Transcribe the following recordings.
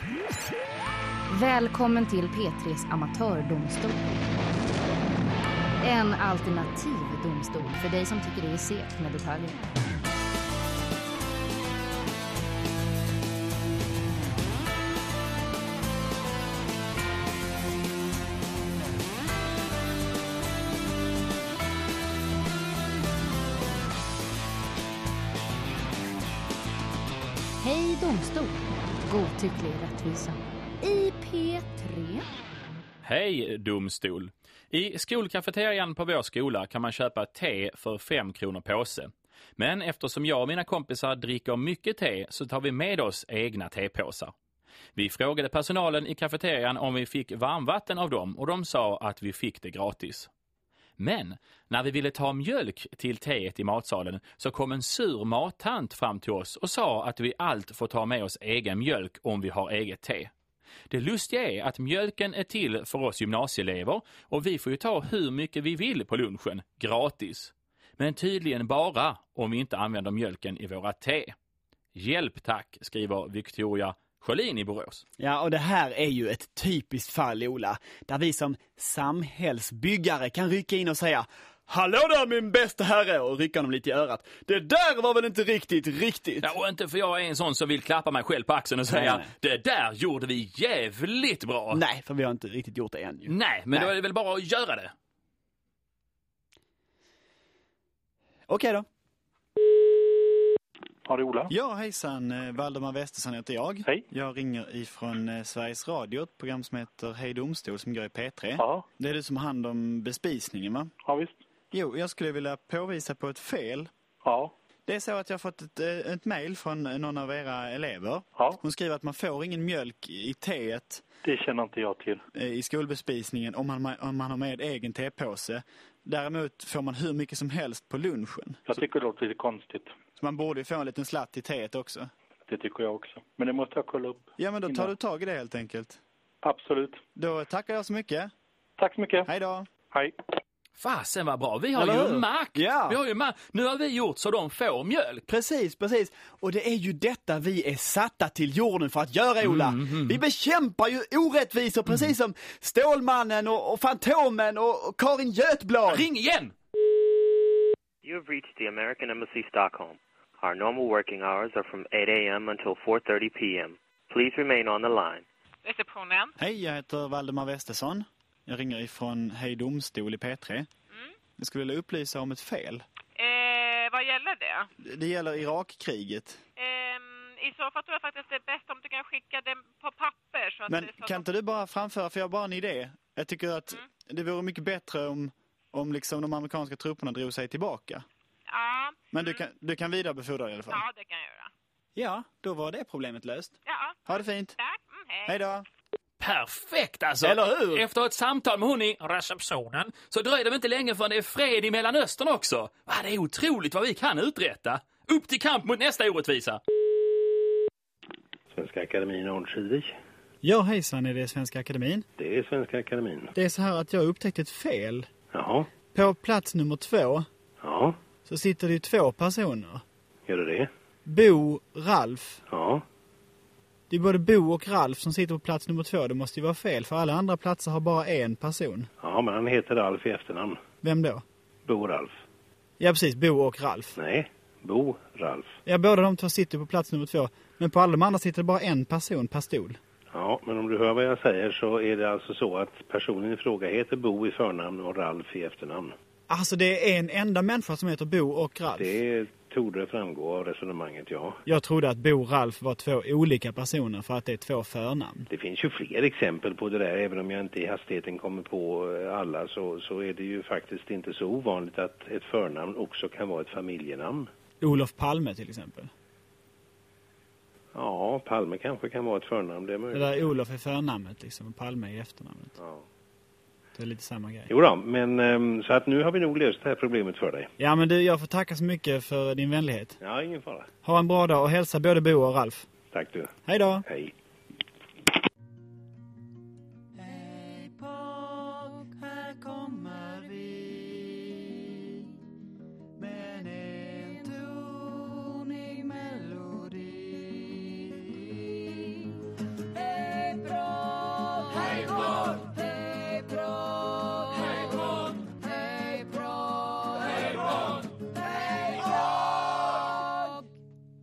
Välkommen till P3s amatördomstol. En alternativ domstol för dig som tycker det är segt med detaljer. Hej domstol. Godtycklig rättvisa. I P3. Hej domstol. I skolkafeterian på vår skola kan man köpa te för 5 kronor påse. Men eftersom jag och mina kompisar dricker mycket te så tar vi med oss egna tepåsar. Vi frågade personalen i kafeterian om vi fick varmvatten av dem och de sa att vi fick det gratis. Men när vi ville ta mjölk till teet i matsalen så kom en sur mattant fram till oss och sa att vi allt får ta med oss egen mjölk om vi har eget te. Det lustiga är att mjölken är till för oss gymnasieelever och vi får ju ta hur mycket vi vill på lunchen, gratis. Men tydligen bara om vi inte använder mjölken i våra te. Hjälp tack, skriver Victoria Sjölin i Borås. Ja, och det här är ju ett typiskt fall, Ola, där vi som samhällsbyggare kan rycka in och säga: hallå där min bästa herre, och rycka honom lite i örat. Det där var väl inte riktigt. Ja, och inte för jag är en sån som vill klappa mig själv på axeln och säga nej. Det där gjorde vi jävligt bra. Nej, för vi har inte riktigt gjort det än ju. Nej, men då är det väl bara att göra det. Okej då. Ja, det är Ola. Ja, hejsan. Valdemar Westersson heter jag. Hej. Jag ringer ifrån Sveriges Radio, ett program som heter Hej domstol som går i P3. Ja. Det är du som har hand om bespisningen, va? Ja, visst. Jo, jag skulle vilja påvisa på ett fel. Ja. Det är så att jag har fått ett mejl från någon av era elever. Ja. Hon skriver att man får ingen mjölk i teet. Det känner inte jag till. I skolbespisningen om man har med egen tepåse. Däremot får man hur mycket som helst på lunchen. Jag tycker det låter lite konstigt. Så man borde ju få en liten slatt i teet också. Det tycker jag också. Men det måste jag kolla upp. Ja, men då tar du tag i det helt enkelt. Absolut. Då tackar jag så mycket. Tack så mycket. Hej då. Hej. Fasen var bra. Vi har ju makt. Ja. Vi har ju makt. Nu har vi gjort så de får mjölk. Precis. Och det är ju detta vi är satta till jorden för att göra, Ola. Vi bekämpar ju orättvisor precis som Stålmannen och Fantomen och Karin Götblad. Ring igen! You have reached the American Embassy Stockholm. Our normal working hours are from 8 a.m. until 4:30 p.m. Please remain on the line. Receptionen. Hej, jag heter Valdemar Westersson. Jag ringer ifrån Hej domstol i P3. Jag skulle vilja upplysa om ett fel. Vad gäller det? Det gäller Irakkriget. I så fall tror jag faktiskt det är bäst om du kan skicka det på papper. Så att Men så kan inte du bara framföra, för jag har bara en idé. Jag tycker att det vore mycket bättre om liksom de amerikanska trupperna drog sig tillbaka. Ja. Men du kan vidarebefordra i alla fall. Ja, det kan jag göra. Ja, då var det problemet löst. Ja. Ha det fint. Tack. Hej. Hej då. Perfekt alltså. Eller hur? Efter ett samtal med hon i receptionen så dröjer det inte länge förrän det är fred i Mellanöstern också. Det är otroligt vad vi kan uträtta. Upp till kamp mot nästa orättvisa. Svenska Akademin Arnskivik. Ja, hejsan, är det Svenska Akademin? Det är Svenska Akademin. Det är så här att jag upptäckte ett fel. Jaha. På plats nummer 2 Ja. så sitter det ju 2 personer. Gör du det? Bo, Ralf. Ja. Det är både Bo och Ralf som sitter på plats nummer 2. Det måste ju vara fel, för alla andra platser har bara en person. Ja, men han heter Ralf i efternamn. Vem då? Bo Ralf. Ja, precis. Bo och Ralf. Nej, Bo Ralf. Ja, båda de 2 sitter på plats nummer 2. Men på alla de andra sitter det bara en person per stol. Ja, men om du hör vad jag säger så är det alltså så att personen i fråga heter Bo i förnamn och Ralf i efternamn. Alltså det är en enda människa som heter Bo och Ralf. Det torde framgå av resonemanget, ja. Jag trodde att Bo och Ralf var 2 olika personer för att det är 2 förnamn. Det finns ju fler exempel på det där. Även om jag inte i hastigheten kommer på alla så är det ju faktiskt inte så ovanligt att ett förnamn också kan vara ett familjenamn. Olof Palme till exempel. Ja, Palme kanske kan vara ett förnamn. Det är möjligt. Det där Olof är förnamnet liksom och Palme är efternamnet. Ja. Det är lite samma grej. Jo då, men så att nu har vi nog löst det här problemet för dig. Ja, men du, jag får tacka så mycket för din vänlighet. Ja, ingen fara. Ha en bra dag och hälsa både Bo och Ralf. Tack du. Hej då. Hej. Hej pojk, här kommer vi med en tonig melodi. Hej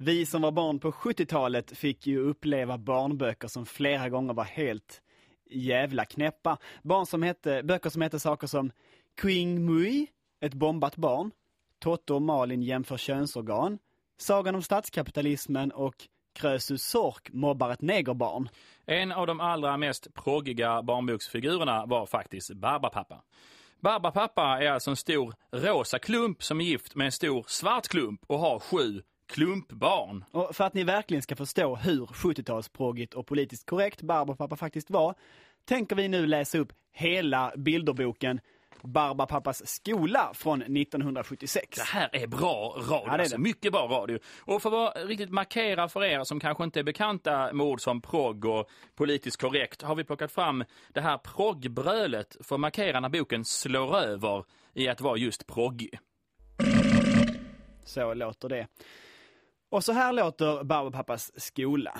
Vi som var barn på 70-talet fick ju uppleva barnböcker som flera gånger var helt jävla knäppa. Böcker som hette saker som Queen Mui, ett bombat barn, Totto och Malin jämför könsorgan, Sagan om statskapitalismen och Krösus Sork mobbar ett negerbarn. En av de allra mest proggiga barnboksfigurerna var faktiskt Barbapapa. Barbapapa är alltså en stor rosa klump som är gift med en stor svart klump och har 7 klumpbarn. Och för att ni verkligen ska förstå hur 70-talsproggigt och politiskt korrekt Barbapapa faktiskt var, tänker vi nu läsa upp hela bilderboken Barbapappas skola från 1976. Det här är bra radio, ja, det är alltså, mycket bra radio. Och för att vara riktigt markera för er som kanske inte är bekanta med ord som progg och politiskt korrekt, har vi plockat fram det här proggbrölet för att markera när boken slår över i att vara just proggig. Så låter det. Och så här låter Barbapappas skola.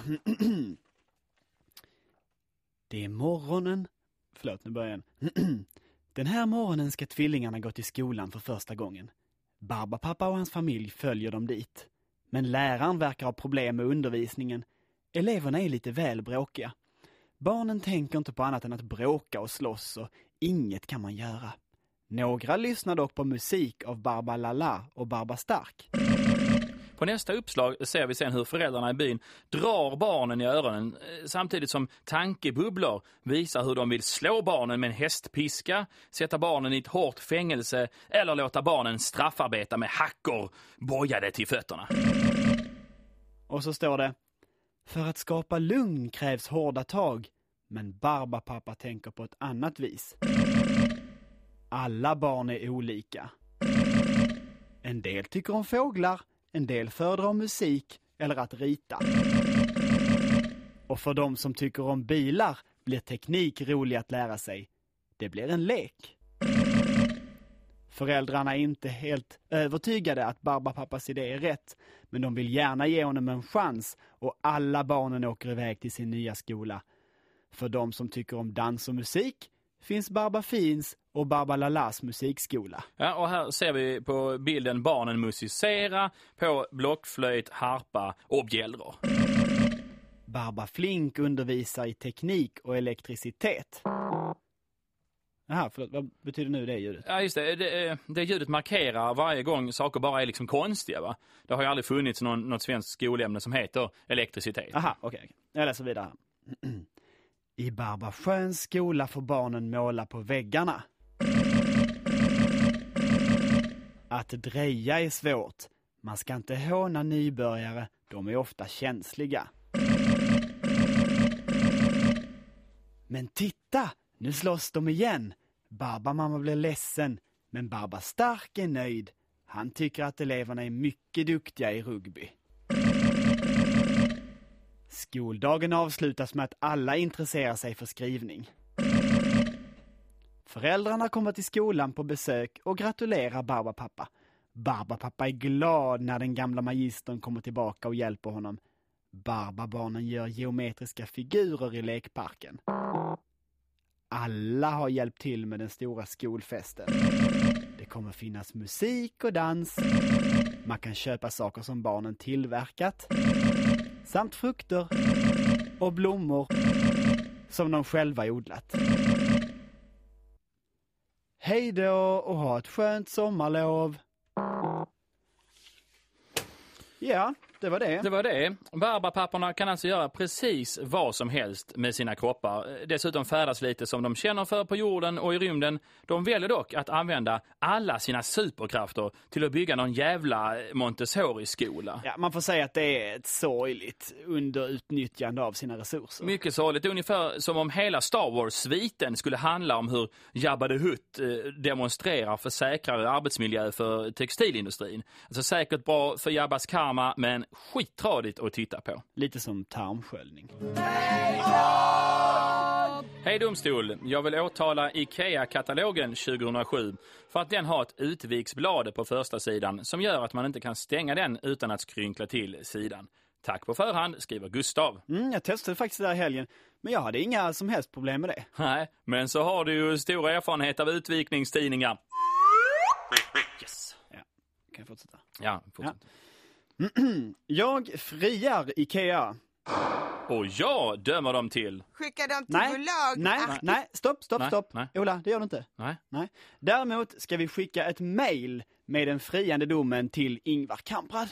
Det är morgonen. Förlåt, nu börjar jag. Den här morgonen ska tvillingarna gå till skolan för första gången. Barbapapa och hans familj följer dem dit. Men läraren verkar ha problem med undervisningen. Eleverna är lite väl bråkiga. Barnen tänker inte på annat än att bråka och slåss och inget kan man göra. Några lyssnar dock på musik av Barbalala och Barbastark. På nästa uppslag ser vi sen hur föräldrarna i byn drar barnen i öronen samtidigt som tankebubblor visar hur de vill slå barnen med en hästpiska, sätta barnen i ett hårt fängelse eller låta barnen straffarbeta med hackor bojade till fötterna. Och så står det: för att skapa lugn krävs hårda tag, men Barbapapa tänker på ett annat vis. Alla barn är olika. En del tycker om fåglar, en del föredrar musik eller att rita. Och för de som tycker om bilar blir teknik rolig att lära sig. Det blir en lek. Föräldrarna är inte helt övertygade att Barbapappas idé är rätt, men de vill gärna ge honom en chans och alla barnen åker iväg till sin nya skola. För de som tycker om dans och musik finns Barbafins och Barbalalas musikskola. Ja, och här ser vi på bilden barnen musicera på blockflöjt, harpa och bjällror. Barbaflink undervisar i teknik och elektricitet. Aha, förlåt, vad betyder nu det ljudet? Ja, just det. Det ljudet markerar varje gång saker bara är liksom konstiga, va? Det har ju aldrig funnits något svenskt skolämne som heter elektricitet. Aha, okej. Jag läser vidare. I Barbasjöns skola får barnen måla på väggarna. Att dreja är svårt. Man ska inte håna nybörjare, de är ofta känsliga. Men titta, nu slåss de igen. Barbamamma blir ledsen, men Barbastark är nöjd. Han tycker att eleverna är mycket duktiga i rugby. Skoldagen avslutas med att alla intresserar sig för skrivning. Föräldrarna kommer till skolan på besök och gratulerar Barbapapa. Barbapapa är glad när den gamla magistern kommer tillbaka och hjälper honom. Barbabarnen gör geometriska figurer i lekparken. Alla har hjälpt till med den stora skolfesten. Det kommer finnas musik och dans. Man kan köpa saker som barnen tillverkat. Samt frukter och blommor som de själva odlat. Hej då och ha ett skönt sommarlov. Ja, det var det. Det var det. Barbapapporna kan alltså göra precis vad som helst med sina kroppar. Dessutom färdas lite som de känner för på jorden och i rymden. De väljer dock att använda alla sina superkrafter till att bygga någon jävla Montessori-skola. Ja, man får säga att det är ett sorgligt underutnyttjande av sina resurser. Mycket sorgligt. Ungefär som om hela Star Wars-sviten skulle handla om hur Jabba the Hutt demonstrerar för säkrare arbetsmiljö för textilindustrin. Alltså säkert bra för Jabbas karma, men skittradigt att titta på. Lite som tarmsköljning. Hej domstol, jag vill åtala IKEA-katalogen 2007 för att den har ett utviksblad på första sidan som gör att man inte kan stänga den utan att skrynkla till sidan. Tack på förhand, skriver Gustav. Jag testade faktiskt det där helgen, men jag hade inga som helst problem med det. Nej, men så har du ju stor erfarenhet av utvikningstidningar. Yes. Ja, kan jag fortsätta? Ja, fortsätt. Ja. Jag friar Ikea. Och jag dömer dem till... Skicka dem till bolag. Nej, stopp. Nej. Ola, det gör du inte. Nej. Däremot ska vi skicka ett mejl med den friande domen till Ingvar Kamprad.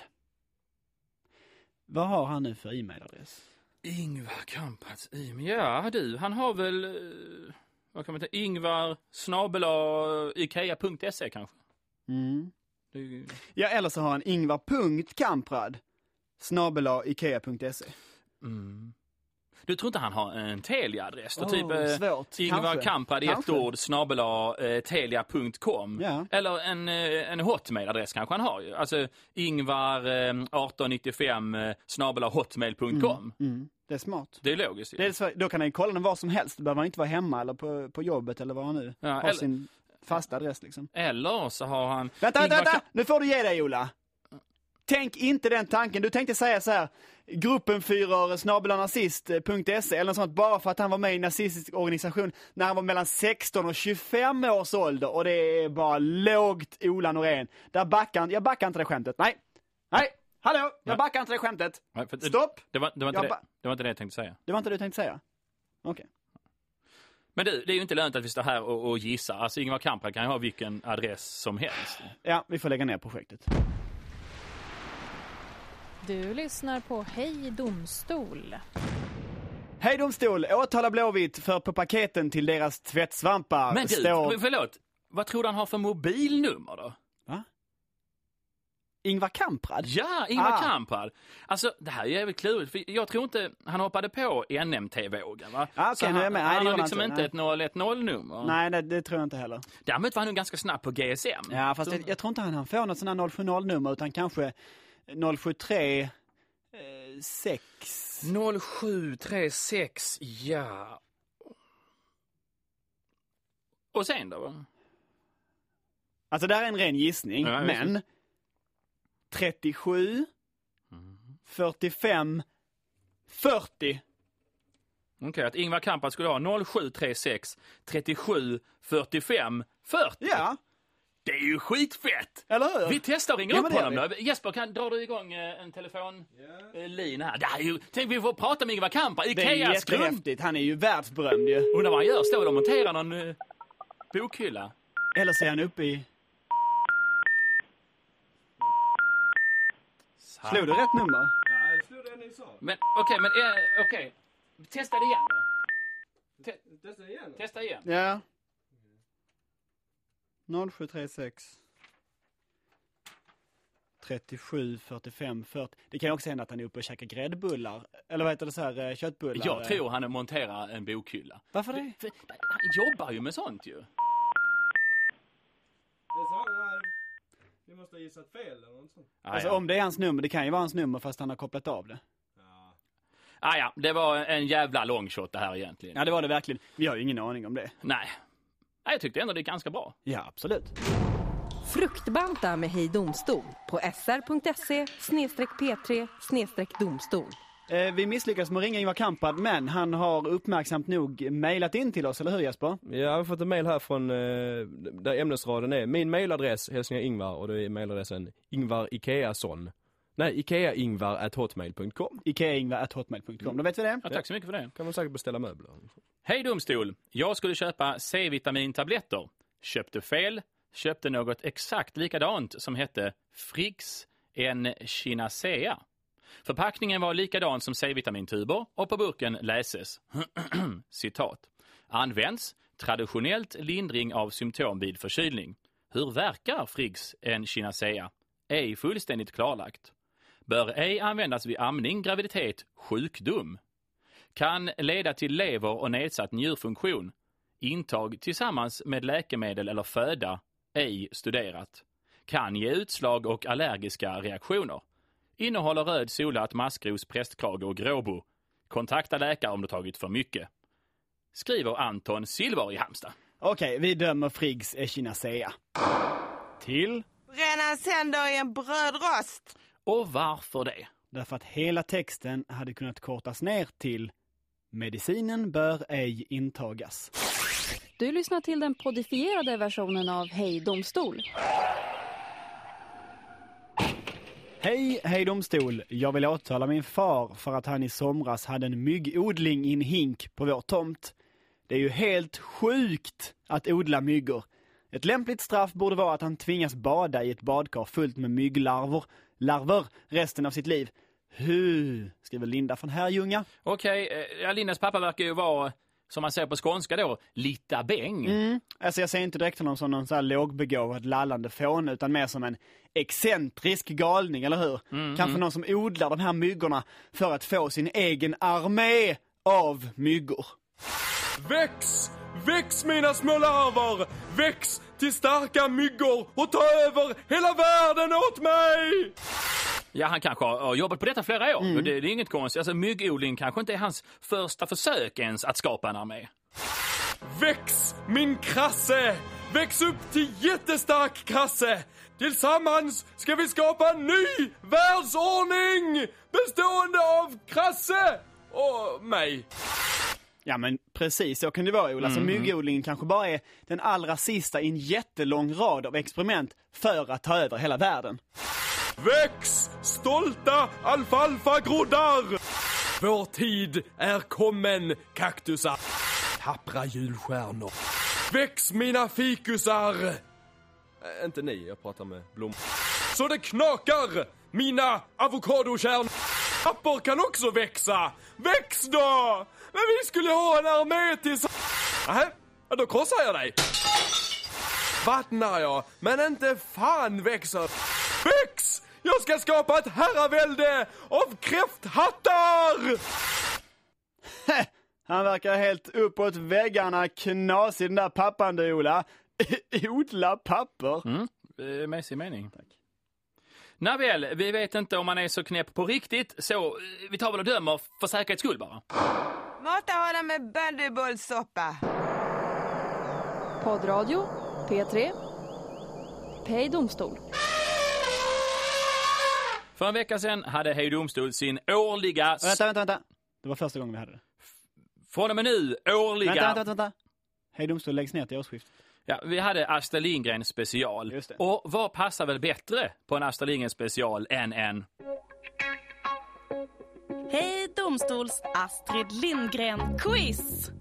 Vad har han nu för e-mailadress? Ingvar Kamprads e-mail. Ja, du, han har väl... vad kan man säga? Ingvar@ikea.se kanske. Mm. Det... Ja, eller så har han ingvar.kamprad@ikea.se. Mm. Du tror inte han har en Telia-adress? Då svårt. Ingvar Kamprad i ett ord @telia.com. Ja. Eller en hotmail-adress kanske han har. Alltså Ingvar 1895 @hotmail.com. Det är smart. Det är logiskt. Då kan han ju kolla den var som helst. Det behöver han inte vara hemma eller på jobbet eller vad han nu har sin fasta adress liksom. Eller så har han... Vänta! Nu får du ge dig, Ola. Tänk inte den tanken. Du tänkte säga så här: gruppenführer@nazist.se eller något sånt, bara för att han var med i en nazistisk organisation när han var mellan 16 och 25 års ålder. Och det är bara lågt, Ola Norén. Jag backar inte det skämtet. Nej, hallå, jag backar inte det skämtet. Stopp. Det var inte det jag tänkte säga. Det var inte det du tänkte säga? Okej. Men det är ju inte lönt att vi står här och gissar. Alltså Ingvar Kamprad kan ju ha vilken adress som helst. Ja, vi får lägga ner projektet. Du lyssnar på Hej Domstol. Hej Domstol, åtala Blåvitt för på paketen till deras tvättsvampar. Men du, förlåt. Vad tror du han har för mobilnummer då? Va? Ingvar Kamprad? Ja, Ingvar Kamprad. Alltså, det här är jävligt klurigt. För jag tror inte han hoppade på NMT-vågen, va? Så han har liksom inte ett 010-nummer. Nej, det tror jag inte heller. Däremot var han nog ganska snabb på GSM. Ja, fast jag tror inte han får något sån här 070-nummer, utan kanske 073 6. 0736, ja. Och sen då? Alltså det här är en ren gissning, men 37 45 40. Okej, att Ingvar Kamprad skulle ha 0736 37 45 40. Ja. Det är ju skitfett! Eller hur? Vi testar och ringer upp honom då. Jesper, drar du igång en telefonlin här? Det är ju, tänk vi får prata med Ingvar Kamprad. Det är jättehäftigt. Han är ju världsberömd ju. Undrar vad han gör. Står och monterar någon bokhylla. Eller så är han uppe i... Slog du rätt nummer? Ja, jag slog det ni sa. Men okej. Testa det igen då. Testa igen. Ja. 0736 37 45 40. Det kan ju också hända att han är uppe och käkar gräddbullar. Eller vad heter det, så här köttbullar? Jag tror han monterar en bokhylla. Varför det? För han jobbar ju med sånt ju. Det sa han. Vi måste ha gissat fel eller något sånt. Alltså om det är hans nummer, det kan ju vara hans nummer fast han har kopplat av det. Ja, det var en jävla long shot det här egentligen. Ja, det var det verkligen. Vi har ju ingen aning om det. Nej, jag tyckte ändå det är ganska bra. Ja, absolut. Fruktbanta med Hej Domstol på sr.se/p3/domstol. Vi misslyckas med att ringa Ingvar Kamprad, men han har uppmärksamt nog mejlat in till oss, eller hur Jesper? Ja, jag har fått en mejl här från där ämnesraden är min mejladress, hälsningar Ingvar, och det är mejladressen Ingvar Ikeasson. Nej, ikeaingvar@hotmail.com. ikeaingvar@hotmail.com. Då vet vi det. Ja, tack så mycket för det. Kan man säkert beställa möbler. Hej Domstol. Jag skulle köpa C-vitamintabletter. Köpte fel. Köpte något exakt likadant som hette Friggs Echinacea. Förpackningen var likadan som C-vitamintuber och på burken läses citat. Används traditionellt lindring av symptom vid förkylning. Hur verkar Friggs Echinacea? Ej fullständigt klarlagt. Bör ej användas vid amning, graviditet, sjukdom. Kan leda till lever- och nedsatt njurfunktion. Intag tillsammans med läkemedel eller föda, ej studerat. Kan ge utslag och allergiska reaktioner. Innehåller röd solat, maskros, prästkrage och gråbo. Kontakta läkare om du tagit för mycket. Skriver Anton Silver i Halmstad. Okej, vi dömer Friggs Echinacea. Till? Bränna sänder i en brödrost. Och varför det? Därför att hela texten hade kunnat kortas ner till medicinen bör ej intagas. Du lyssnar till den podifierade versionen av Hej Domstol. Hej domstol. Jag vill åtala min far för att han i somras hade en myggodling i en hink på vår tomt. Det är ju helt sjukt att odla myggor. Ett lämpligt straff borde vara att han tvingas bada i ett badkar fullt med mygglarver resten av sitt liv. Skriver Linda från Herrljunga. Okej, Lindas pappa verkar ju vara, som man säger på skånska då, lite bäng. Alltså jag ser inte direkt honom som någon så här lågbegåvad lallande fån, utan mer som en excentrisk galning, eller hur? Kanske någon som odlar de här myggorna för att få sin egen armé av myggor. Väx mina små larver! Väx till starka myggor och ta över hela världen åt mig! Ja, han kanske har jobbat på detta flera år. Det är inget konstigt. Alltså, myggodling kanske inte är hans första försök ens att skapa en armé. Väx min krasse! Väx upp till jättestark krasse! Tillsammans ska vi skapa en ny världsordning bestående av krasse och mig. Ja, men precis, så kan det vara, Ola. Så myggodlingen kanske bara är den allra sista i en jättelång rad av experiment för att ta över hela världen. Väx, stolta alfalfa-groddar! Vår tid är kommen, kaktusar. Tappra julstjärnor. Väx mina fikusar! Inte ni, jag pratar med Blom. Så det knakar, mina avokadokärnor. Pappor kan också växa. Väx då! Men vi skulle ha en armé Nähä, då krossar jag dig. Vattnar jag, men inte fan växer. Väx! Jag ska skapa ett herravälde av kräfthattar! Han verkar helt uppåt väggarna knasig, den där pappan du, Ola. Odla papper. Mässig mening. Tack. Nåväl, vi vet inte om man är så knäpp på riktigt, så vi tar väl och dömer för säkerhets skull bara. Mata honom med bandybollsoppa. Poddradio, P3, Hej domstol. För en vecka sedan hade Hej domstol sin årliga... Vänta. Det var första gången vi hade det. Från och med nu, årliga... Vänta. Hej domstol läggs ner till årsskiftet. Ja, vi hade Astrid Lindgren special. Just det. Och vad passar väl bättre på en Astrid Lindgren special än en... Hej domstols Astrid Lindgren quiz!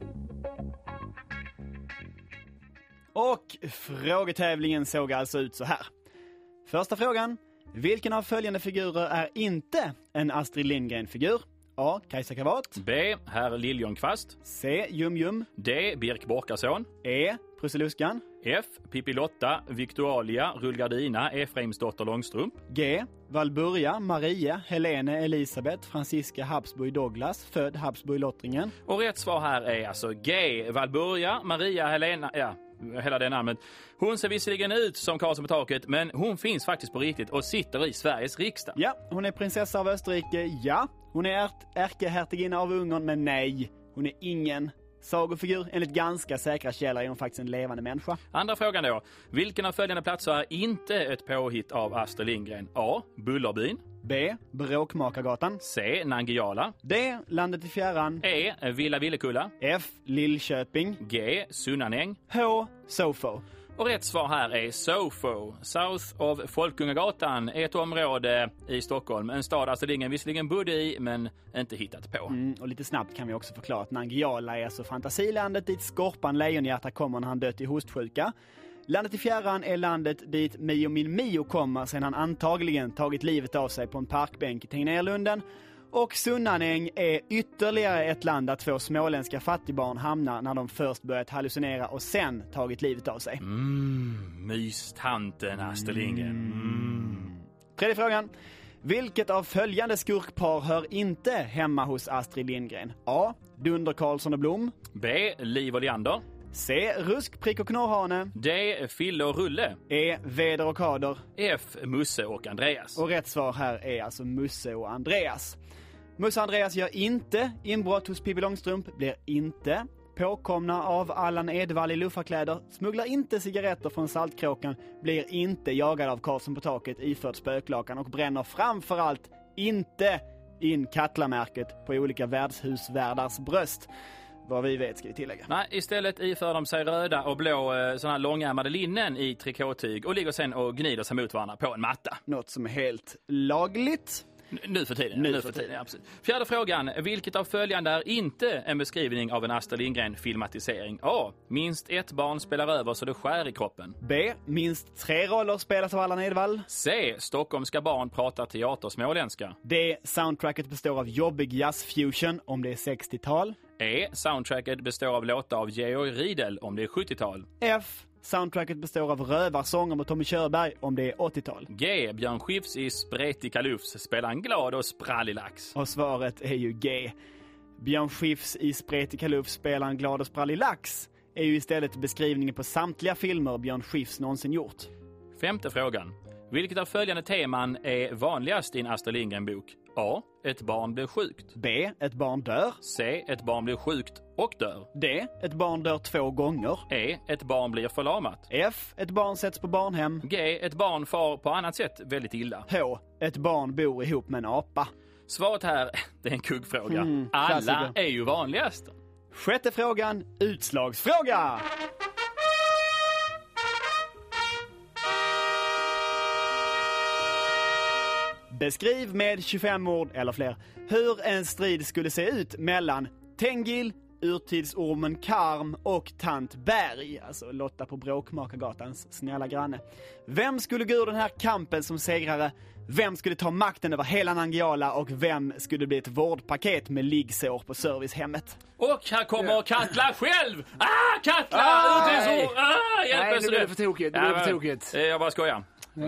Och frågetävlingen såg alltså ut så här. Första frågan. Vilken av följande figurer är inte en Astrid Lindgren-figur? A. Kajsa Kravat. B. Herr Liljonkvast. C. Jum. D. Birk Borkarsson. E. Prussiluskan. F. Pippi Lotta, Victualia, Rullgardina, Efraimsdotter Långstrump. G. Valburga, Maria, Helene, Elisabeth, Franziska Habsburg Douglas, född Habsburg Lottringen. Och rätt svar här är alltså G. Valburga, Maria, Helena, hela det namnet. Hon ser visserligen ut som Karlsson på taket, men hon finns faktiskt på riktigt och sitter i Sveriges riksdag. Ja, hon är prinsessa av Österrike, ja. Hon är ärkehertiginna av Ungern, men nej. Hon är ingen sagofigur. Enligt ganska säkra källor är hon faktiskt en levande människa. Andra frågan då. Vilken av följande platser är inte ett påhitt av Astrid Lindgren? A. Bullerbyn. B. Bråkmakargatan. C. Nangijala. D. Landet i fjärran. E. Villa Villekulla. F. Lillköping. G. Sunnanäng. H. Sofo. Och rätt svar här är Sofo. South of Folkungagatan är ett område i Stockholm. En stad Astrid Lindgren visserligen bodde i, men inte hittat på. Och lite snabbt kan vi också förklara att Nangijala är alltså fantasilandet dit Skorpan Lejonhjärta kommer när han dött i hostsjuka. Landet i fjärran är landet dit Mio min Mio kommer sen han antagligen tagit livet av sig på en parkbänk i Tegnérlunden. Och Sunnanäng är ytterligare ett land där två småländska fattigbarn hamnar när de först börjat hallucinera och sen tagit livet av sig. Mystanten Astrid Lindgren. Tredje frågan. Vilket av följande skurkpar hör inte hemma hos Astrid Lindgren? A. Dunder Karlsson och Blom. B. Liv och Leander. C. Rusk, prick och knorrhane. D. Fille och Rulle. E. Veder och Kader. F. Musse och Andreas. Och rätt svar här är alltså Musse och Andreas. Musse och Andreas gör inte inbrott hos Pippi Långstrump, blir inte påkomna av Allan Edwall i luffarkläder, smugglar inte cigaretter från Saltkråkan, blir inte jagad av Karlsson på taket iförd spöklakan och bränner framförallt inte in Katlamärket på olika värdshusvärdars bröst. vad vi vet ska vi tillägga. Nej, istället iför de sig röda och blå såna här långärmade linnen i trikåtyg och ligger sen och gnider sig mot varandra på en matta. Något som är helt lagligt. Nu för tiden. Ja, precis. Fjärde frågan. Vilket av följande är inte en beskrivning av en Astrid Lindgren-filmatisering? A. Minst ett barn spelar över så det skär i kroppen. B. Minst 3 roller spelas av Allan Edwall. C. Stockholmska barn pratar teatersmåländska. D. Soundtracket består av jobbig jazzfusion om det är 60-tal. E. Soundtracket består av låtar av Georg Riedel om det är 70-tal. F. Soundtracket består av rövarsånger med Tommy Körberg om det är 80-tal. G. Björn Skifs i Spretika Lufs spelar en glad och sprallig lax. Och svaret är ju G. Björn Skifs i Spretika Lufs spelar en glad och sprallig lax är ju istället beskrivningen på samtliga filmer Björn Skifs någonsin gjort. Femte frågan. Vilket av följande teman är vanligast i en Astrid Lindgren-bok? A. Ett barn blir sjukt. B. Ett barn dör. C. Ett barn blir sjukt och dör. D. Ett barn dör 2 gånger. E. Ett barn blir förlamat. F. Ett barn sätts på barnhem. G. Ett barn far på annat sätt väldigt illa. H. Ett barn bor ihop med en apa. Svaret här, det är en kuggfråga. Alla är ju vanligast. Sjätte frågan, utslagsfråga! Beskriv med 25 ord eller fler hur en strid skulle se ut mellan Tengil, urtidsormen Karm och tant Berg, alltså Lotta på Bråkmakargatans snälla granne. Vem skulle gå ur den här kampen som segrare? Vem skulle ta makten över hela Nangijala och vem skulle bli ett vårdpaket med liggsår på servicehemmet? Och här kommer Katla själv! Katla! Nej, nu blir det för tokigt. Jag bara skojar.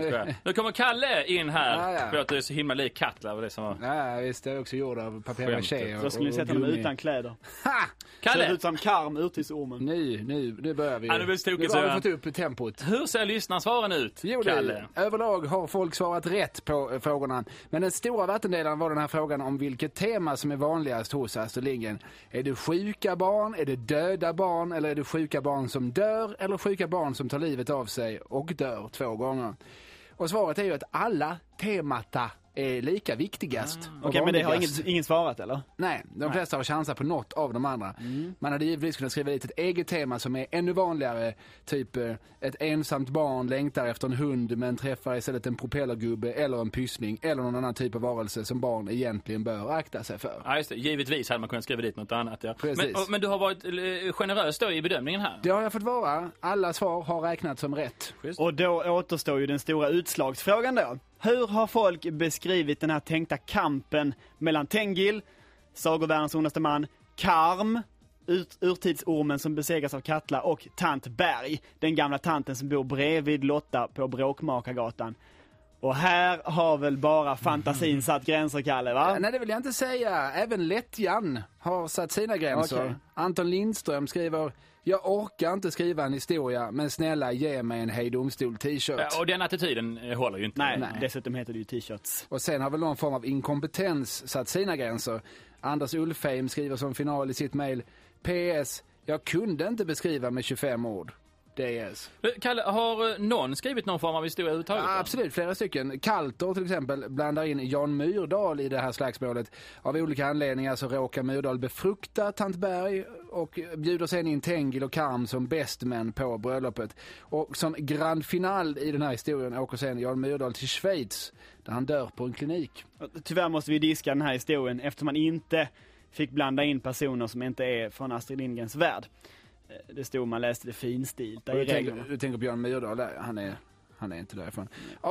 Nu kommer Kalle in här för att det är så himla lik Katla och det som var... Ja, visst, det är också gjord av papier-maché. Då skulle ni sätta dem utan kläder. Kalle! Ser ut som Karm, urtidsormen. Nu börjar vi. Nu har vi fått upp tempot. Hur ser lyssnarsvaren ut, Kalle? Överlag har folk svarat rätt på frågorna. Men den stora vattendelaren var den här frågan om vilket tema som är vanligast hos Astrid Lindgren. Är det sjuka barn, är det döda barn eller är det sjuka barn som dör eller sjuka barn som tar livet av sig och dör 2 gånger? Och svaret är ju att alla temata är lika viktigast. Okej, men det har ingen svarat, eller? Nej, de flesta har chansat på något av de andra. Man hade givetvis kunnat skriva lite ett eget tema som är ännu vanligare. Typ ett ensamt barn längtar efter en hund men träffar istället en propellergubbe eller en pyssning eller någon annan typ av varelse som barn egentligen bör akta sig för. Ja, just det. Givetvis hade man kunnat skriva dit något annat. Ja. Precis. Men du har varit generös då i bedömningen här? Det har jag fått vara. Alla svar har räknat som rätt. Just. Och då återstår ju den stora utslagsfrågan då. Hur har folk beskrivit den här tänkta kampen mellan Tengil, sagovärldens ondaste man, Karm, urtidsormen som besegras av Katla och tant Berg, den gamla tanten som bor bredvid Lotta på Bråkmakargatan? Och här har väl bara fantasin satt gränser, Kalle, va? Nej, det vill jag inte säga. Även Lättjan har satt sina gränser. Okay. Anton Lindström skriver: jag orkar inte skriva en historia, men snälla ge mig en Hej Domstol t-shirt. Ja, och den attityden håller ju inte. Nej, dessutom heter det ju t-shirts. Och sen har väl någon form av inkompetens satt sina gränser. Anders Ulfheim skriver som final i sitt mejl: PS, jag kunde inte beskriva med 25 ord. DS. Kalle, har någon skrivit någon form av historia överhuvudtaget? Absolut, flera stycken. Kaltor till exempel blandar in Jan Myrdal i det här slagsmålet. Av olika anledningar så råkar Myrdal befrukta tant Berg och bjuder sen in Tengil och Karm som bästmän på bröllopet. Och som grand final i den här historien åker sen Jan Myrdal till Schweiz där han dör på en klinik. Tyvärr måste vi diska den här historien eftersom man inte fick blanda in personer som inte är från Astrid Lindgrens värld. Det stod man läste det finstilt. Du tänker på Björn Myrdal där, han är inte därifrån.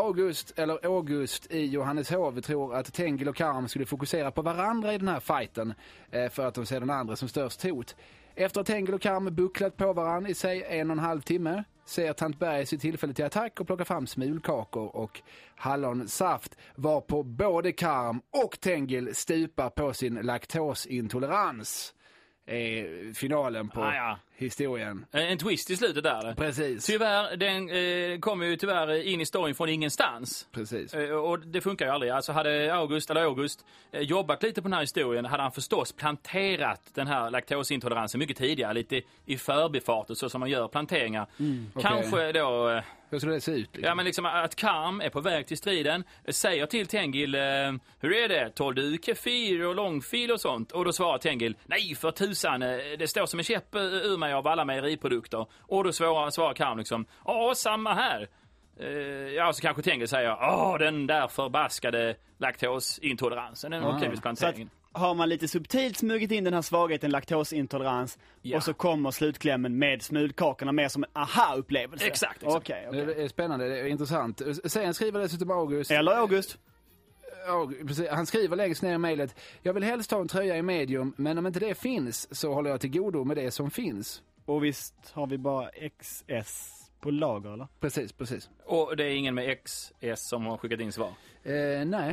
August i Johanneshov tror att Tengil och Karm skulle fokusera på varandra i den här fighten för att de ser den andra som störst hot. Efter att Tengil och Karm bucklat på varandra i sig 1,5 timme ser tant Berg sitt tillfälle till attack och plockar fram smulkakor och hallonsaft, varpå både Karm och Tengil stupar på sin laktosintolerans. Finalen på historien. En twist i slutet där. Precis. Tyvärr, den kommer ju tyvärr in i storyn från ingenstans. Precis. Och det funkar ju aldrig. Alltså hade August jobbat lite på den här historien hade han förstås planterat den här laktosintoleransen mycket tidigare, lite i förbifarten så som man gör planteringar. Kanske då Hur skulle det se ut? Ja, men liksom att Karm är på väg till striden, säger till Tengil, hur är det? Tål du kefir och långfil och sånt? Och då svarar Tengil, nej för tusan, det står som en käpp ur mig av alla mejeriprodukter. Och då svarar Karm liksom, samma här. Ja, så kanske Tengil säger, den där förbaskade laktosintoleransen, en kemisplanteringen. Har man lite subtilt smugit in den här svagheten, laktosintolerans, och så kommer slutklämmen med smulkakorna mer som en aha-upplevelse. Exakt. Okay. Det är spännande, det är intressant. Sen skriver dessutom August. Eller August. Han skriver längst ner i mejlet, jag vill helst ha en tröja i medium, men om inte det finns så håller jag till godo med det som finns. Och visst har vi bara XS på lager, eller? Precis. Och det är ingen med XS som har skickat in svar? Nej.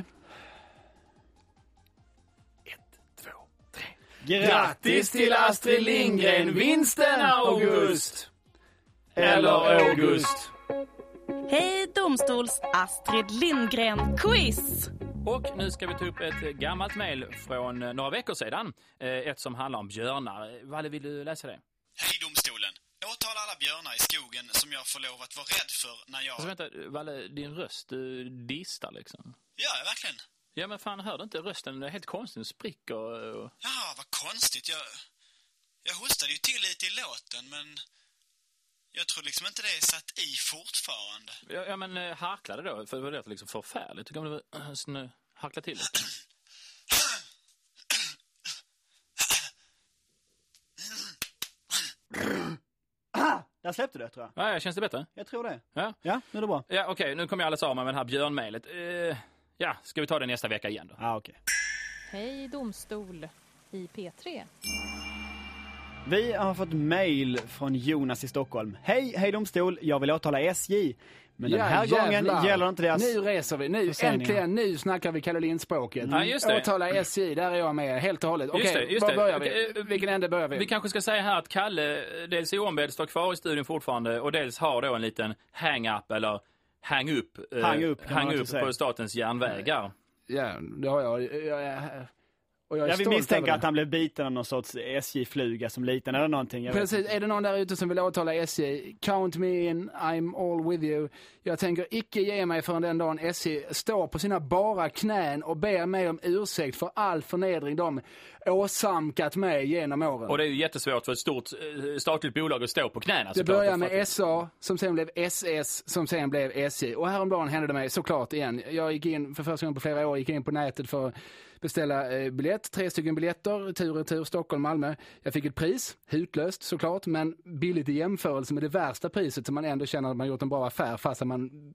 Grattis till Astrid Lindgren, vinsten August! Eller August. Hej domstols Astrid Lindgren quiz! Och nu ska vi ta upp ett gammalt mejl från några veckor sedan. Ett som handlar om björnar. Valle, vill du läsa det? Hej domstolen. Åtal alla björnar i skogen som jag får lov att vara rädd för när jag... Alltså vänta, Valle, din röst, du distar liksom. Ja, verkligen. Ja, men fan, hörde inte rösten? Det är helt konstigt, den spricker och... Ja, vad konstigt. Jag hostade ju till lite i låten, men jag tror liksom inte det är satt i fortfarande. Ja, men harklade då, för det var liksom förfärligt. Tycker du nu harkla till lite? Där släppte det, tror jag. Ja, känns det bättre? Jag tror det. Ja, nu är det bra. Ja, okej, nu kommer jag alldeles av med det här björnmejlet. Ja, ska vi ta det nästa vecka igen då? Ja, okej. Hej domstol i P3. Vi har fått mejl från Jonas i Stockholm. Hej domstol, jag vill åtala SJ. Men den här gången gäller inte deras... Nu reser vi, nu snackar vi Karolinspråket. Ja, just det. Åtala SJ, där är jag med helt och hållet. Okej, var börjar vi? Vilken ände börjar vi? Vi kanske ska säga här att Kalle, dels i ombedd, står kvar i studion fortfarande och dels har då en liten hang-up eller hang-up på statens järnvägar. Ja, det har jag. Jag vill misstänka att han blev biten av någon sorts SJ-fluga som liten eller någonting. Precis, är det någon där ute som vill åtala SJ? Count me in, I'm all with you. Jag tänker icke ge mig förrän den dagen SJ står på sina bara knän och ber mig om ursäkt för all förnedring de åsamkat mig genom åren. Och det är ju jättesvårt för ett stort statligt bolag att stå på knäna. Det börjar med SA, som sen blev SS, som sen blev SJ. Och häromdagen hände det mig såklart igen. Jag gick in för första gången på flera år, gick in på nätet för beställa biljett, 3 stycken biljetter, tur och tur, Stockholm, Malmö. Jag fick ett pris, hutlöst såklart, men billigt i jämförelse med det värsta priset som man ändå känner att man gjort en bra affär fast att man...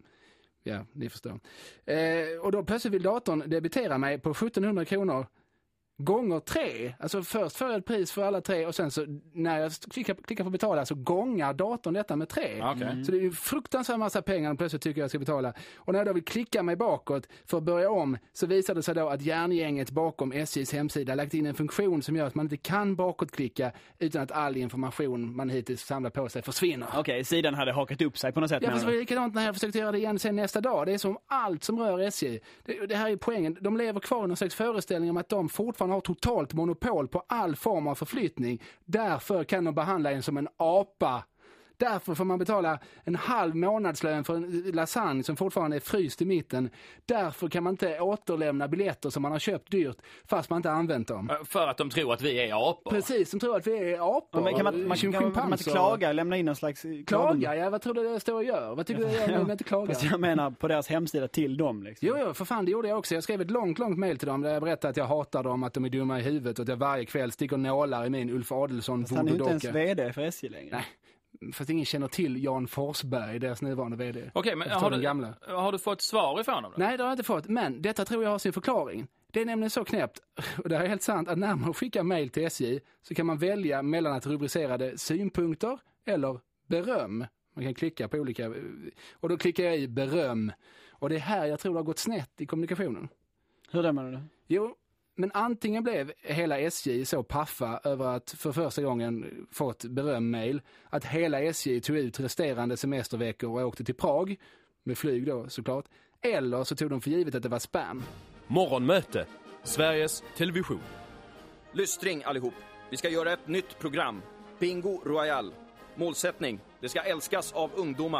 Ja, ni förstår. Och då plötsligt vill datorn debitera mig på 1700 kronor gånger 3. Alltså först får jag ett pris för alla 3 och sen så när jag klickar på betala så gångar datorn detta med 3. Så det är ju fruktansvärt massa pengar och plötsligt tycker jag ska betala. Och när jag då vill klicka mig bakåt för att börja om så visar det sig då att järngänget bakom SJs hemsida lagt in en funktion som gör att man inte kan bakåtklicka utan att all information man hittills samlar på sig försvinner. Okej, sidan hade hakat upp sig på något sätt. Ja, fast det var likadant när jag försökte göra det igen sen nästa dag. Det är som allt som rör SJ. Det här är poängen. De lever kvar i någon slags föreställning om att de fortfarande har totalt monopol på all form av förflyttning. Därför kan de behandla en som en apa. Därför får man betala en halv månadslön för en lasagne som fortfarande är fryst i mitten. Därför kan man inte återlämna biljetter som man har köpt dyrt fast man inte använt dem. För att de tror att vi är apor. Precis, de tror att vi är apor. Men kan man inte klaga, lämna in någon slags... Klaga? Ja, vad tror du det står och gör? Vad tycker du jag gör inte klaga? Fast jag menar på deras hemsida till dem liksom. Jo, för fan, det gjorde jag också. Jag skrev ett långt mejl till dem där jag berättade att jag hatar dem, att de är dumma i huvudet och att jag varje kväll sticker nålar i min Ulf Adelsohn. Han är inte ens vd för SJ längre. Nej. Fast ingen känner till Jan Forsberg, deras nuvarande vd. Okej, men har du fått svar ifrån dem då? Nej, det har jag inte fått. Men detta tror jag har sin förklaring. Det är nämligen så knäppt, och det är helt sant, att när man skickar mejl till SJ så kan man välja mellan att rubricera det synpunkter eller beröm. Man kan klicka på olika, och då klickar jag i beröm. Och det är här jag tror det har gått snett i kommunikationen. Hur menar du? Jo, men antingen blev hela SJ så paffa över att för första gången fått beröm-mail att hela SJ tog ut resterande semesterveckor och åkte till Prag, med flyg då såklart, eller så tog de för givet att det var spam. Morgonmöte, Sveriges Television. Lystring allihop, vi ska göra ett nytt program. Bingo Royal. Målsättning, det ska älskas av ungdomar.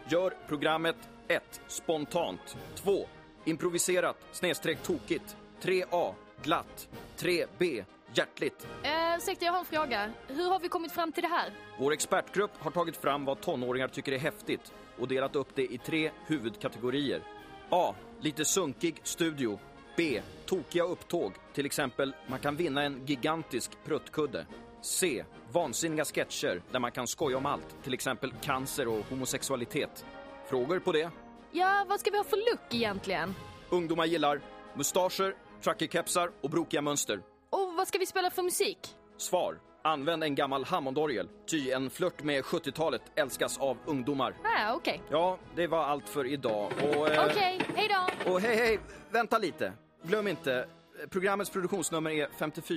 Gör programmet 1. Spontant. 2. Improviserat / tokigt. 3A. Glatt. 3B. Hjärtligt. Ursäkta, jag har en fråga. Hur har vi kommit fram till det här? Vår expertgrupp har tagit fram vad tonåringar tycker är häftigt och delat upp det i 3 huvudkategorier. A. Lite sunkig studio. B. Tokiga upptåg. Till exempel, man kan vinna en gigantisk pruttkudde. C. Vansinniga sketcher där man kan skoja om allt. Till exempel cancer och homosexualitet. Frågor på det? Ja, vad ska vi ha för look egentligen? Ungdomar gillar mustascher, truckerkepsar och brokiga mönster. Och vad ska vi spela för musik? Svar. Använd en gammal Hammondorgel. Ty en flört med 70-talet älskas av ungdomar. Okej. Ja, det var allt för idag. Okej, hej då. Och hej, vänta lite. Glöm inte, programmets produktionsnummer är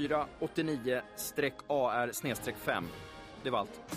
5489-AR/5. Det var allt.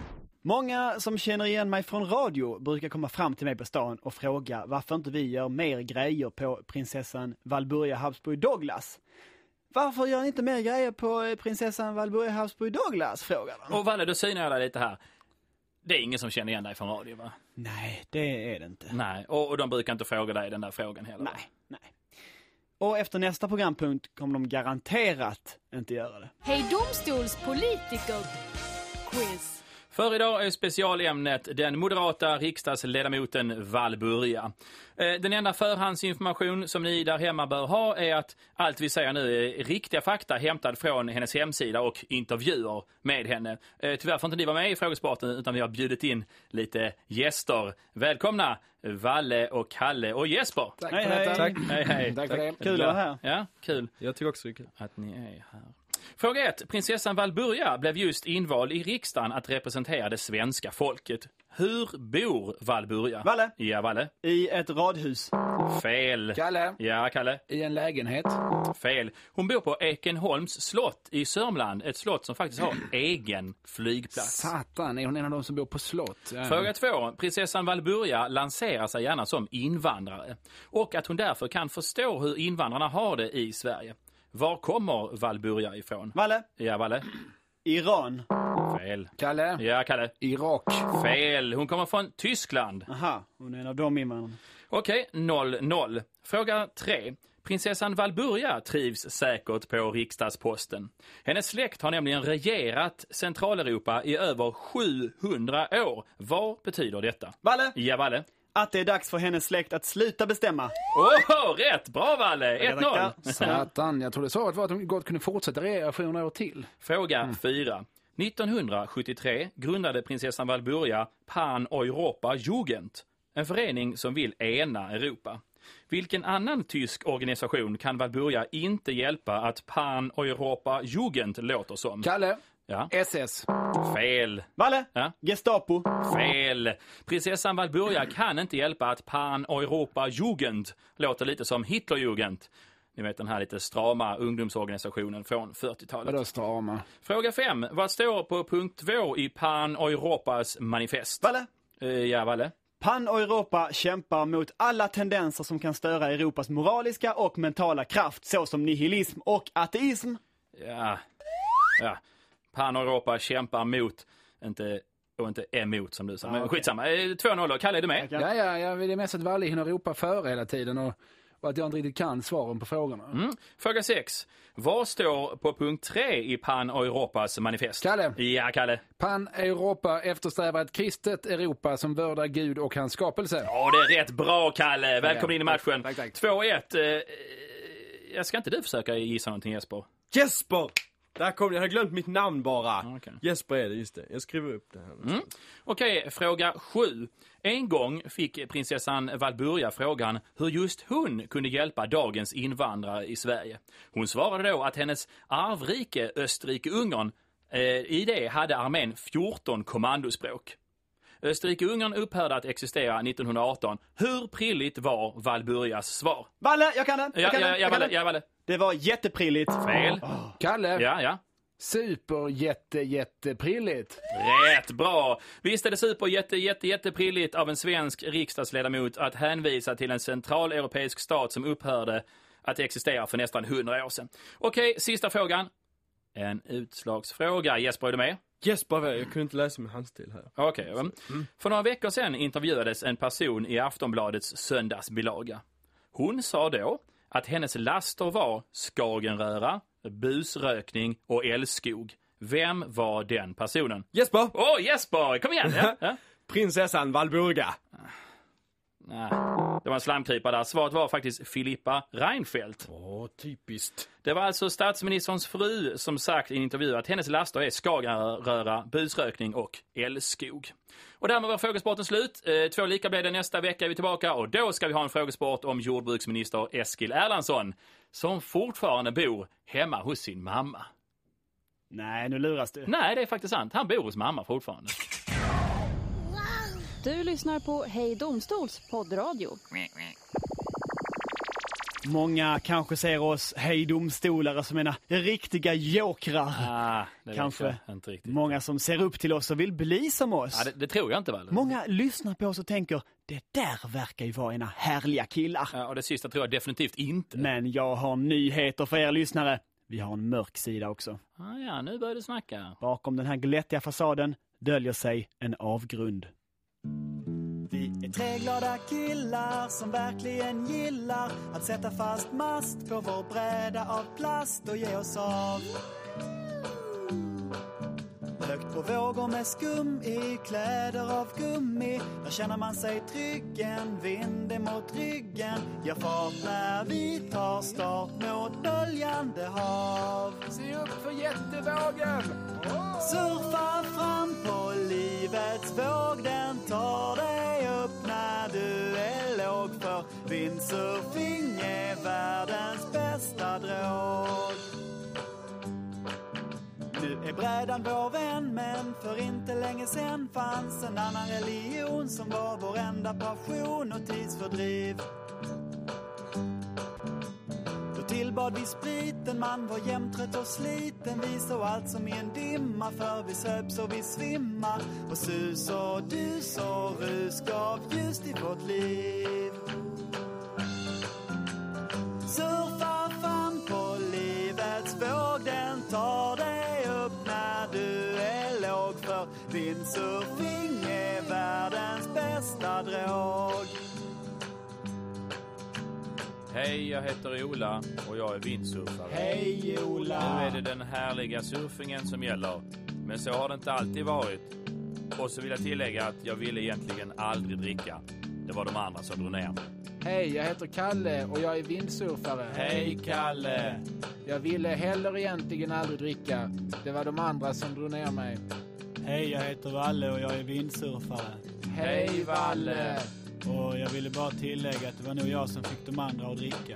Många som känner igen mig från radio brukar komma fram till mig på stan och fråga varför inte vi gör mer grejer på prinsessan Valburga Habsburg Douglas. Varför gör ni inte mer grejer på prinsessan Valburga Habsburg Douglas, frågar de. Och Valle, då synar jag dig lite här. Det är ingen som känner igen dig från radio, va? Nej, det är det inte. Nej, och de brukar inte fråga dig den där frågan heller. Nej. Och efter nästa programpunkt kommer de garanterat inte göra det. Hej domstolspolitiker quiz. För idag är specialämnet den moderata riksdagsledamoten Valburga. Den enda förhandsinformation som ni där hemma bör ha är att allt vi säger nu är riktiga fakta hämtad från hennes hemsida och intervjuer med henne. Tyvärr får inte ni vara med i frågesporten utan vi har bjudit in lite gäster. Välkomna Valle och Kalle och Jesper. Tack för detta. Tack. Hej. Tack för det. Kul att vara här. Ja, kul. Jag tycker också det är kul att ni är här. Fråga 1. Prinsessan Valburga blev just invald i riksdagen att representera det svenska folket. Hur bor Valburga? Valle. Ja, Valle. I ett radhus. Fel. Kalle. Ja, Kalle. I en lägenhet. Fel. Hon bor på Ekenholms slott i Sörmland. Ett slott som faktiskt har egen flygplats. Satan, är hon en av de som bor på slott? Ja. Fråga 2. Prinsessan Valburga lanserar sig gärna som invandrare. Och att hon därför kan förstå hur invandrarna har det i Sverige. Var kommer Valburga ifrån? Valle. Ja, Valle. Iran. Fel. Kalle. Ja, Kalle. Irak. Fel. Hon kommer från Tyskland. Aha, hon är en av de invandrarna. Okej, 0-0. Fråga 3. Prinsessan Valburga trivs säkert på riksdagsposten. Hennes släkt har nämligen regerat Centraleuropa i över 700 år. Vad betyder detta? Valle. Ja, Valle. Att det är dags för hennes släkt att sluta bestämma. Rätt! Bra, Valle! 1-0. Satan, jag trodde svaret var att de gott kunde fortsätta regera 700 år till. Fråga 4. 1973 grundade prinsessan Valburga Pan-Europa Jugend, en förening som vill ena Europa. Vilken annan tysk organisation kan Valburga inte hjälpa att Pan-Europa Jugend låter som? Kalle. Ja. SS. Fel. Valle. Ja. Gestapo. Fel. Prinsessan Valburga kan inte hjälpa att Pan-Europa Jugend låter lite som Hitlerjugend. Ni vet den här lite strama ungdomsorganisationen från 40-talet. Vadå strama? Fråga 5. Vad står på punkt 2 i Pan-Europas manifest? Valle. Ja, Valle. Pan-Europa kämpar mot alla tendenser som kan störa Europas moraliska och mentala kraft, såsom nihilism och ateism. Ja. Pan-Europa kämpar mot, inte emot som du sa. Men skitsamma. 2-0. Kalle, är du med? Ja, det är mest att Valle hinner ropa före hela tiden och att jag inte riktigt kan svaren på frågorna. Fråga 6. Vad står på punkt 3 i Pan-Europas manifest? Kalle. Ja, Kalle. Pan-Europa eftersträvar ett kristet Europa som vördar Gud och hans skapelse. Ja, det är rätt bra, Kalle. Välkommen in i matchen. Tack. 2-1. Jag ska inte du försöka gissa någonting, Jesper? Jesper! Där kom jag har glömt mitt namn bara. Okay. Jesper är det, just det. Jag skriver upp det här. Okej, fråga 7. En gång fick prinsessan Valburga frågan hur just hon kunde hjälpa dagens invandrare i Sverige. Hon svarade då att hennes arvrike Österrike-Ungern i det hade armén 14 kommandospråk. Österrike-Ungern upphörde att existera 1918. Hur prilligt var Valburgas svar? Valle, jag kan den. Ja, Valle. Det var jätteprilligt. Fel. Kalle. Ja. Super jätteprilligt. Rätt bra. Visst är det jätteprilligt av en svensk riksdagsledamot att hänvisa till en centraleuropeisk stat som upphörde att existera för nästan 100 år sedan. Okej, sista frågan. En utslagsfråga. Jesper, är du med? Jesper, jag kunde inte läsa med handstil här. Okej. För några veckor sedan intervjuades en person i Aftonbladets söndagsbilaga. Hon sa då att hennes laster var skagenröra, busrökning och älskog. Vem var den personen? Jesper! Jesper! Kom igen! Ja. Prinsessan Valburga. Nej, det var en slamkrypare där. Svaret var faktiskt Filippa Reinfeldt. Typiskt. Det var alltså statsministerns fru som sagt i en intervju att hennes laster är skagenröra, busrökning och älskog. Och därmed var frågesporten slut. 2 lika blev det, nästa vecka är vi tillbaka och då ska vi ha en frågesport om jordbruksminister Eskil Erlandsson som fortfarande bor hemma hos sin mamma. Nej, nu luras du. Nej, det är faktiskt sant. Han bor hos mamma fortfarande. Du lyssnar på Hej Domstols poddradio. Många kanske ser oss Hej Domstolare som ena riktiga jokrar. Det kanske inte riktigt. Många som ser upp till oss och vill bli som oss. Det tror jag inte väl. Många lyssnar på oss och tänker, det där verkar ju vara ena härliga killar. Ja, och det sista tror jag definitivt inte. Men jag har nyheter för er lyssnare. Vi har en mörk sida också. Ja, nu börjar du snacka. Bakom den här glättiga fasaden döljer sig en avgrund. Vi är 3 glada killar som verkligen gillar att sätta fast mast på vår bräda av plast och ge oss av. Högt på vågor med skum i kläder av gummi. Där känner man sig trygg, en vind emot ryggen. Gör fart när vi tar start mot böljande hav. Se upp för jättevågen! Surfa fram på livets våg, den tar dig upp när du är låg. För vindsurfing är världens bästa drog. Nu är brädan vår vän, men för inte länge sen fanns en annan religion som var vår enda passion och tidsfördriv. Då tillbad vi spriten, man var jämtrött och sliten. Vi såg allt som i en dimma, för vi söp så vi svimma. Och sus och dus och rus gav ljus i vårt liv. Surfa fram på livets våg, den tar dig upp när du är låg. För vindsurfing är världens bästa drog. Hej, jag heter Ola och jag är vindsurfare. Hej Ola! Nu är det den härliga surfingen som gäller. Men så har det inte alltid varit. Och så vill jag tillägga att jag ville egentligen aldrig dricka. Det var de andra som drog ner mig. Hej, jag heter Kalle och jag är vindsurfare. Hej Kalle! Jag ville heller egentligen aldrig dricka. Det var de andra som drog ner mig. Hej, jag heter Valle och jag är vindsurfare. Hej Valle! Och jag ville bara tillägga att det var nog jag som fick de andra att dricka.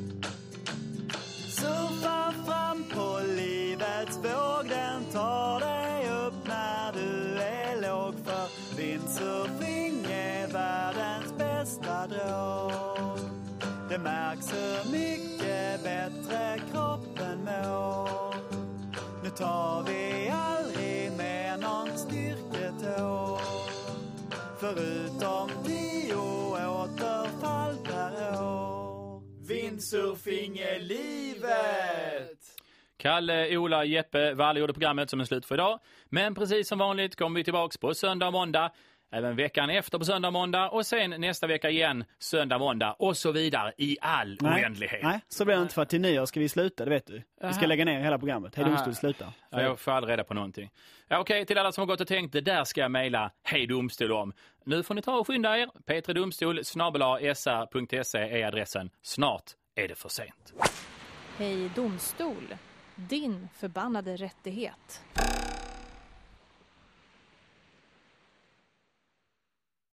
Surfa fram på livets våg, den tar dig upp när du är låg. För vindsurfing är världens bästa drog. Det märks hur mycket bättre kroppen mår. Nu tar vi aldrig med någon styrketår. Förutom 10 återfall per år. Vindsurfing är livet! Kalle, Ola, Jeppe, Valle gjorde programmet som är slut för idag. Men precis som vanligt kommer vi tillbaka på söndag och måndag. Även veckan efter på söndag och måndag. Och sen nästa vecka igen, söndag och måndag. Och så vidare i all oändlighet. Nej, så blir det inte, för till nyår ska vi sluta, det vet du. Vi ska lägga ner hela programmet. Hej Domstol slutar. Ja, jag får aldrig reda på någonting. Ja, okej, till alla som har gått och tänkt, det där ska jag mejla Hej Domstol om. Nu får ni ta och skynda er. p3domstol@sa.se är adressen. Snart är det för sent. Hej Domstol, din förbannade rättighet.